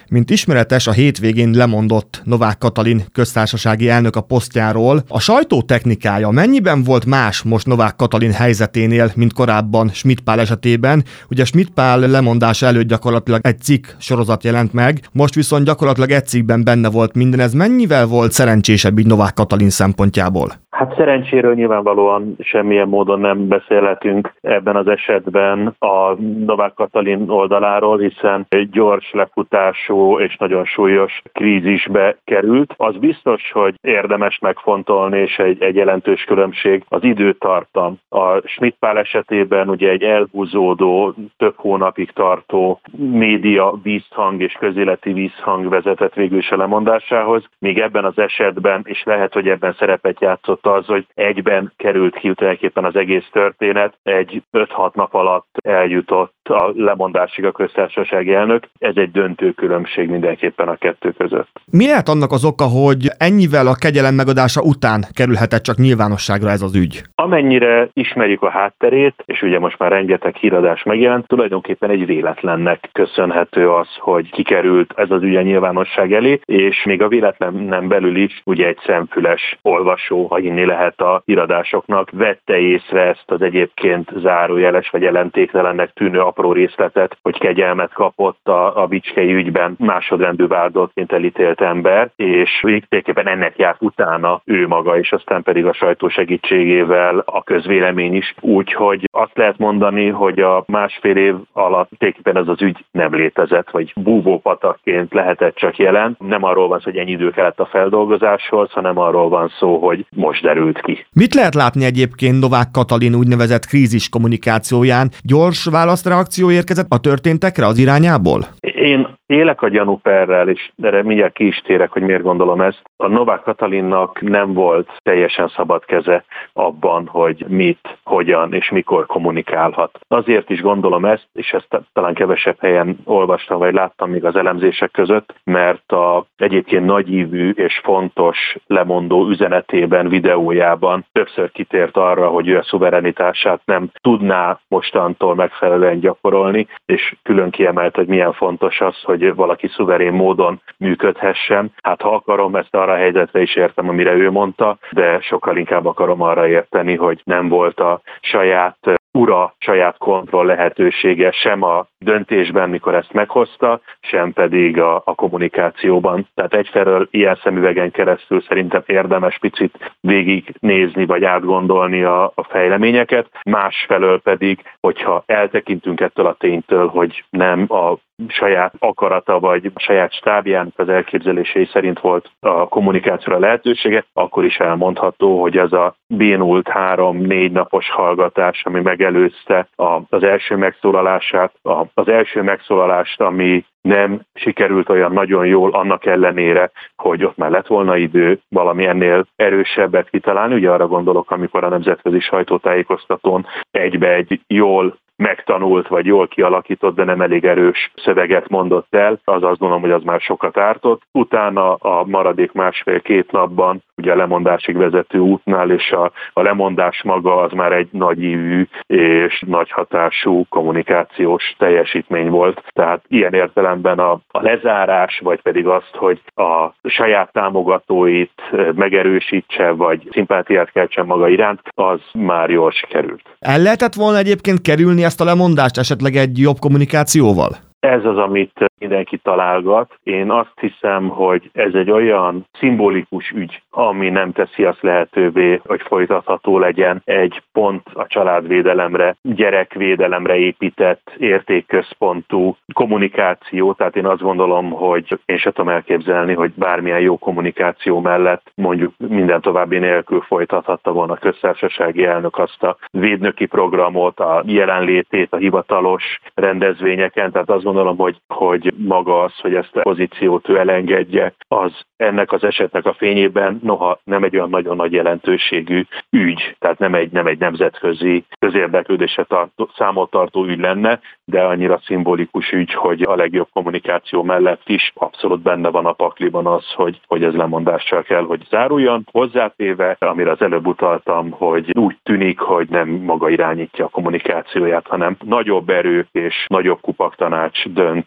Mint ismeretes, a hétvégén lemondott Novák Katalin köztársasági elnök a posztjáról. A sajtó technikája mennyiben volt más most Novák Katalin helyzeténél, mint korábban Schmidt Pál esetében? Ugye Schmidt Pál lemondása előtt gyakorlatilag egy cikk sorozat jelent meg, most viszont gyakorlatilag egy cikkben benne volt minden. Ez mennyivel volt szerencsésebb így Novák Katalin szempontjából? Hát szerencséről nyilvánvalóan semmilyen módon nem beszélhetünk ebben az esetben a Novák Katalin oldaláról, hiszen egy gyors lefutású és nagyon súlyos krízisbe került. Az biztos, hogy érdemes megfontolni, és egy jelentős különbség az időtartam. A Schmidt Pál esetében ugye egy elhúzódó, több hónapig tartó média vízhang és közéleti vízhang vezetett végül is a lemondásához, míg ebben az esetben, és lehet, hogy ebben szerepet játszott az, hogy egyben került ki tulajdonképpen az egész történet, egy 5-6 nap alatt eljutott a lemondásig a köztársasági elnök. Ez egy döntő különbség mindenképpen a kettő között. Mi lehet annak az oka, hogy ennyivel a kegyelem megadása után kerülhetett csak nyilvánosságra ez az ügy? Amennyire ismerjük a hátterét, és ugye most már rengeteg híradás megjelent, tulajdonképpen egy véletlennek köszönhető az, hogy kikerült ez az ügy a nyilvánosság elé, és még a véletlenen belül is ugye egy szemfüles olvasó, ha hinni lehet a híradásoknak, vette észre ezt az egyébként zárójeles vagy jelentéktelennek tűnő apró részletet, hogy kegyelmet kapott a bicskei ügyben másodrendű vádoltként elítélt ember, és tulajdonképpen ennek járt utána ő maga, és aztán pedig a sajtó segítségével a közvélemény is. Úgyhogy azt lehet mondani, hogy a másfél év alatt tulajdonképpen ez az ügy nem létezett, vagy búvópatakként lehetett csak jelen. Nem arról van szó, hogy ennyi idő kellett a feldolgozáshoz, hanem arról van szó, hogy most derült ki. Mit lehet látni egyébként Novák Katalin úgynevezett krízis kommunikációján? Gyors válaszreakció érkezett a történtekre az irányából? Én élek a gyanúperrel, és erre mindjárt ki is térek, hogy miért gondolom ezt. A Novák Katalinnak nem volt teljesen szabad keze abban, hogy mit, hogyan és mikor kommunikálhat. Azért is gondolom ezt, és ezt talán kevesebb helyen olvastam, vagy láttam még az elemzések között, mert a egyébként nagyívű és fontos lemondó üzenetében, videójában többször kitért arra, hogy ő a szuverenitását nem tudná mostantól megfelelően gyakorolni, és külön kiemelt, hogy milyen fontos az, hogy valaki szuverén módon működhessen. Hát ha akarom, ezt arra a helyzetre is értem, amire ő mondta, de sokkal inkább akarom arra érteni, hogy nem volt a saját ura, saját kontroll lehetősége sem a döntésben, mikor ezt meghozta, sem pedig a kommunikációban. Tehát egyfelől ilyen szemüvegen keresztül szerintem érdemes picit végignézni, vagy átgondolni a fejleményeket, másfelől pedig, hogyha eltekintünk ettől a ténytől, hogy nem a saját akarata, vagy a saját stábjának az elképzelései szerint volt a kommunikációra lehetősége, akkor is elmondható, hogy ez a bénult 3-4 napos hallgatás, ami megelőzte az első megszólalását, az első megszólalást, ami nem sikerült olyan nagyon jól, annak ellenére, hogy ott már lett volna idő valami ennél erősebbet kitalálni. Ugye arra gondolok, amikor a nemzetközi sajtótájékoztatón egybe egy jól megtanult, vagy jól kialakított, de nem elég erős szöveget mondott el, az azt gondolom, hogy az már sokat ártott. Utána a maradék 1,5-2 napban ugye a lemondásig vezető útnál, és a lemondás maga az már egy nagyívű és nagy hatású kommunikációs teljesítmény volt. Tehát ilyen értelemben a lezárás, vagy pedig azt, hogy a saját támogatóit megerősítse, vagy szimpátiát keltsen maga iránt, az már jól sikerült. El lehetett volna egyébként kerülni ezt a lemondást esetleg egy jobb kommunikációval? Ez az, amit mindenki találgat. Én azt hiszem, hogy ez egy olyan szimbolikus ügy, ami nem teszi azt lehetővé, hogy folytatható legyen egy pont a családvédelemre, gyerekvédelemre épített, értékközpontú kommunikáció. Tehát én azt gondolom, hogy én sem tudom elképzelni, hogy bármilyen jó kommunikáció mellett mondjuk minden további nélkül folytathatta volna a köztársasági elnök azt a védnöki programot, a jelenlétét a hivatalos rendezvényeken. Tehát azt gondolom, hogy maga az, hogy ezt a pozíciót ő elengedje, az ennek az esetnek a fényében, noha nem egy olyan nagyon nagy jelentőségű ügy, tehát nem egy nemzetközi közérdeklődésre számot tartó ügy lenne, de annyira szimbolikus ügy, hogy a legjobb kommunikáció mellett is abszolút benne van a pakliban az, hogy ez lemondással kell, hogy záruljon. Hozzátéve, amire az előbb utaltam, hogy úgy tűnik, hogy nem maga irányítja a kommunikációját, hanem nagyobb erők és nagyobb kupaktanács dönt ezek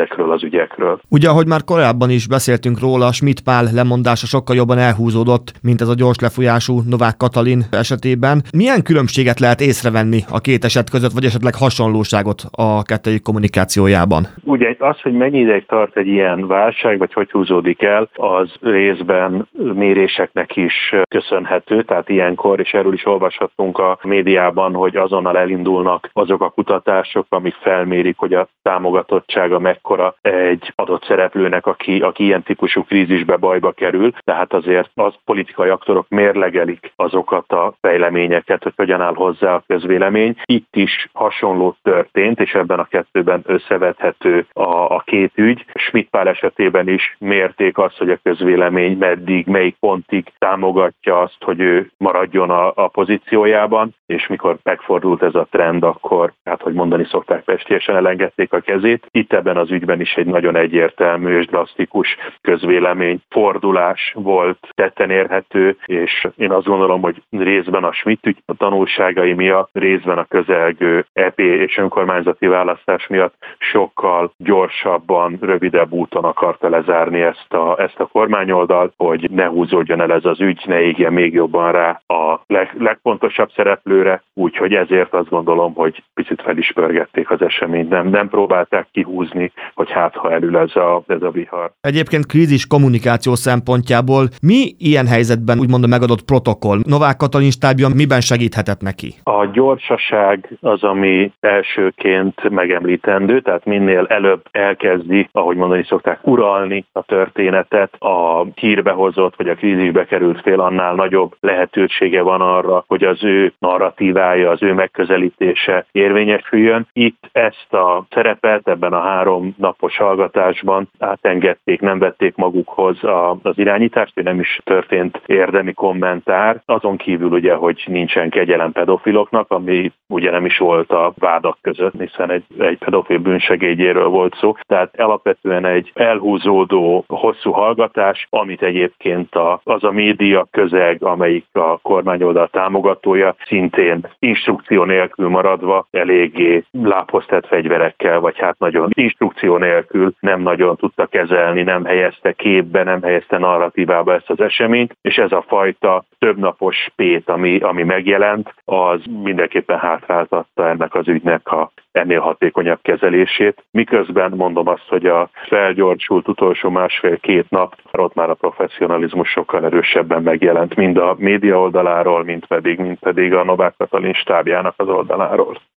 ezekről az ügyekről. Ugye, ahogy már korábban is beszéltünk róla, Schmidt Pál lemondása sokkal jobban elhúzódott, mint ez a gyors lefolyású Novák Katalin esetében. Milyen különbséget lehet észrevenni a két eset között, vagy esetleg hasonlóságot a kettőjük kommunikációjában? Ugye az, hogy mennyi ideig tart egy ilyen válság, vagy hogy húzódik el, az részben méréseknek is köszönhető, tehát ilyenkor, és erről is olvashattunk a médiában, hogy azonnal elindulnak azok a kutatások, amik felmérik, hogy a támogatottsága mekkora egy adott szereplőnek, aki ilyen típusú krízisbe, bajba kerül. Tehát azért az politikai aktorok mérlegelik azokat a fejleményeket, hogy hogyan áll hozzá a közvélemény. Itt is hasonló történt, és ebben a kettőben összevethető a két ügy. Schmidt Pál esetében is mérték azt, hogy a közvélemény meddig, melyik pontig támogatja azt, hogy ő maradjon a pozíciójában, és mikor megfordult ez a trend, akkor, hát hogy mondani szokták, pestélyesen elengedték a kezét. Itt ebben az ügyben is egy nagyon egyértelmű és drasztikus közvélemény fordulás volt tetten érhető, és én azt gondolom, hogy részben a Schmidt ügy a tanulságai miatt, részben a közelgő EP és önkormányzati választás miatt sokkal gyorsabban, rövidebb úton akarta lezárni ezt a kormányoldalt, hogy ne húzódjon el ez az ügy, ne égjen még jobban rá a legfontosabb szereplőre, úgyhogy ezért azt gondolom, hogy picit fel is pörgették az eseményt, nem próbálták kihúzni, hogy hát ha elül ez a vihar. Egyébként krízis kommunikáció szempontjából mi ilyen helyzetben úgymond a megadott protokoll? Novák Katalin stábja miben segíthetett neki? A gyorsaság az, ami elsőként megemlítendő, tehát minél előbb elkezdi, ahogy mondani szokták, uralni a történetet, a hírbe hozott vagy a krízisbe került fél, annál nagyobb lehetősége van arra, hogy az ő narratívája, az ő megközelítése érvényesüljön. Itt ezt a szerepet ebben a 3 napos hallgatásban átengedték, nem vették magukhoz az irányítást, hogy nem is történt érdemi kommentár. Azon kívül ugye, hogy nincsen kegyelem pedofiloknak, ami ugye nem is volt a vádak között, hiszen egy pedofil bűnsegédjéről volt szó. Tehát alapvetően egy elhúzódó, hosszú hallgatás, amit egyébként az a média közeg, amelyik a kormányoldal támogatója, szintén instrukció nélkül maradva eléggé lábhoz tett fegyverekkel, vagy hát nagyon instrukció nélkül nem nagyon tudta kezelni, nem helyezte képbe, nem helyezte narratívába ezt az eseményt, és ez a fajta többnapos pét, ami megjelent, az mindenképpen hátráltatta ennek az ügynek a ennél hatékonyabb kezelését. Miközben mondom azt, hogy a felgyorsult utolsó 1,5-2 nap, ott már a professzionalizmus sokkal erősebben megjelent, mind a média oldaláról, mind pedig a Novák Katalin stábjának az oldaláról.